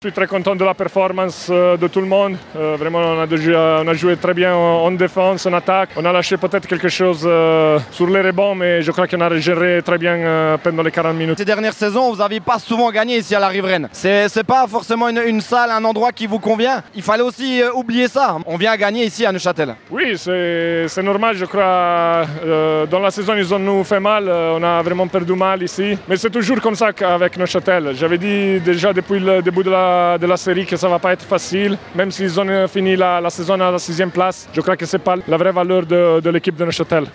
Je suis très content de la performance de tout le monde. Vraiment, on a joué très bien en défense, en attaque. On a lâché peut-être quelque chose sur les rebonds, mais je crois qu'on a géré très bien pendant les 40 minutes. Ces dernières saisons, vous n'avez pas souvent gagné ici à la Riveraine. C'est pas forcément une salle, un endroit qui vous convient. Il fallait aussi oublier ça. On vient gagner ici à Neuchâtel. Oui, c'est normal, je crois. Dans la saison, ils ont nous fait mal. On a vraiment perdu mal ici. Mais c'est toujours comme ça avec Neuchâtel. J'avais dit déjà depuis le début de la série que ça ne va pas être facile, même s'ils ont fini la saison à la 6e place. Je crois que ce n'est pas la vraie valeur de l'équipe de Neuchâtel.